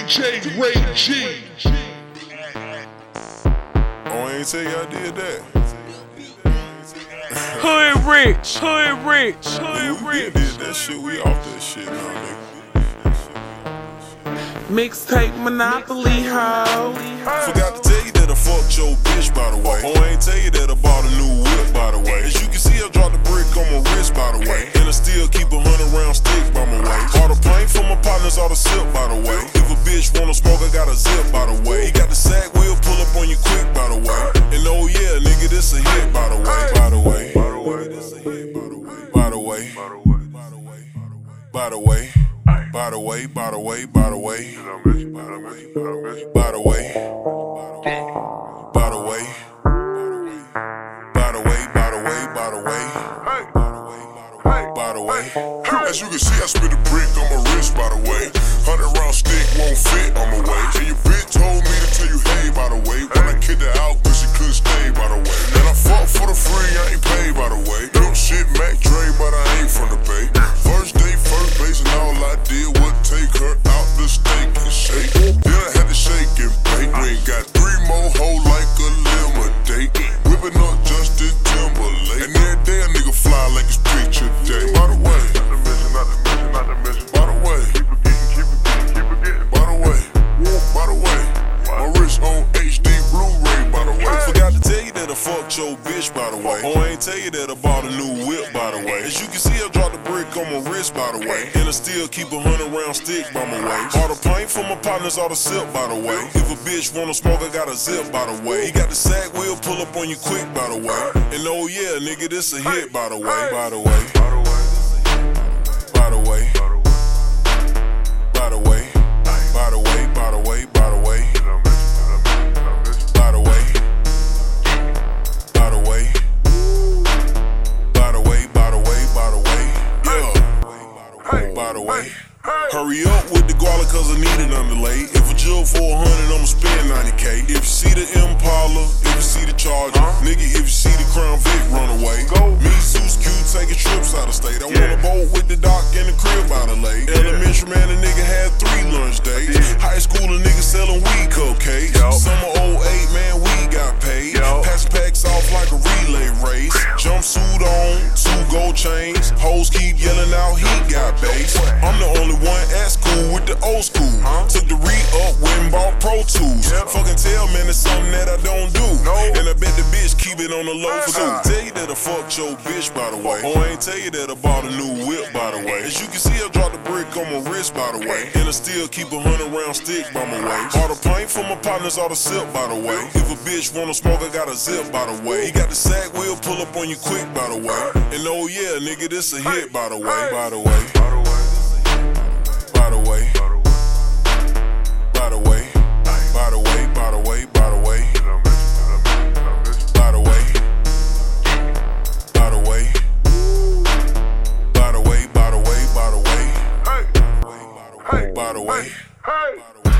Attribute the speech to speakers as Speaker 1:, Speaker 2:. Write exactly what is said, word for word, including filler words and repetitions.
Speaker 1: J Ray G.
Speaker 2: Oh, I ain't tell you I did that.
Speaker 3: Hood rich, hood rich, hood
Speaker 2: We
Speaker 3: rich.
Speaker 2: did that shit, we off that shit now, nigga.
Speaker 3: Mixtape Monopoly hoe.
Speaker 2: Forgot to tell you that I fucked your bitch, by the way. Oh, I ain't tell you that I bought a new whip, by the way. As you can see, I dropped the brick on my wrist, by the way. And I still keep a hundred round stick by my waist. Bought a plane for my partners, all the sip, by the way. If a bitch wanna smoke, I got a zip, by the way. He got the sack wheel, pull up on you quick, by the way. And oh yeah, nigga, this a hit, by the way. By the way, by the way, this a hit, by the way. By the way, by the way, by the way. By the way, by the way, by the way, by the way, by the way, by the way, by the way, by the way, by the way, by the way. As you can see, I spit a brick on my wrist, by the way. Hundred round stick won't fit on my way. And your bitch told me to tell you, hey, by the way. When I kicked her out, cause she couldn't stay, by the way. And I fought for the free, I ain't paid, by the way. Don't shit Mac Dre, but I ain't from the Bay. First day, first base, and all I did was take her out the steak and shake. Then I had to shake and bake. We ain't got three more hoes like a lemonade. Whipping up Justin Timberlake. And every day a nigga fly like it's picture day. By the way, by the way, by the way, by the way, my wrist on H D Blu-ray, by the way. Forgot to tell you that I fucked your bitch, by the way. Oh, I ain't tell you that I bought a new whip, by the way. As you can see, I dropped the brick on my wrist, by the way. And I still keep a hundred round stick by my waist. Bought a plane for my partners, all the sip, by the way. If a bitch wanna smoke, I got a zip, by the way. He got the sack wheel, pull up on you quick, by the way. And oh yeah, nigga, this a hit, by the way. By the way, by the way, by the way, by the way, by the way, by the way, by the way, by the way, by the way, by the way, by the way, by the way, yeah, by the way. Hurry up with the guala cause I need it underlay. If a jug for a hundred, I'ma spend ninety K. If you see the Impala, if you see the Charger, nigga, if you see the Crown Vic, run away. Me, Zeus Q, taking trips out of state. I want a boat with the dock and the crib by the lake. Elementary man, a nigga had three lunch days. High school, a nigga selling weed cupcakes. Summer oh eight, man, we got paid. Pass packs off like a relay race. Jumpsuit on, two gold chains. Hoes keep yelling out, he got bass. I'm the only one at school with the old school. Took the re-up, went and bought Pro Tools. Fucking tell, man, it's something that I don't do. And I bet the bitch keep it on the low for two. Tell you that I fucked your bitch, by the way. Oh, I ain't tell you that I bought a new whip, by the way. As you can see, I dropped the brick on my wrist, by the way. And I still keep a hundred round stick by my waist. Bought a plane for my partners, all the sip, by the way. If a bitch wanna smoke, I got a zip, by the way. He got the sack wheel, pull up on you quick, by the way. And oh yeah, nigga, this a hit, by the way. By the way, by the way, by the way, by the way, by the way, by the way, by the way, by the way, by the way, by the way, by the way, by the way, by the way.